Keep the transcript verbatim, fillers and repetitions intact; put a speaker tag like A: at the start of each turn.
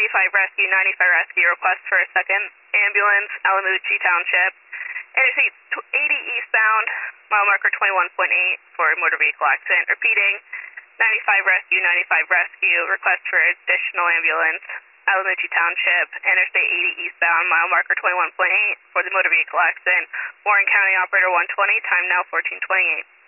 A: ninety-five rescue, ninety-five rescue, request for a second ambulance, Alamucci Township. Interstate eighty eastbound, mile marker twenty-one point eight for a motor vehicle accident. Repeating, ninety-five rescue, ninety-five rescue, request for additional ambulance, Alamucci Township, Interstate eighty eastbound, mile marker twenty-one point eight for the motor vehicle accident. Warren County Operator one twenty, time now fourteen twenty-eight.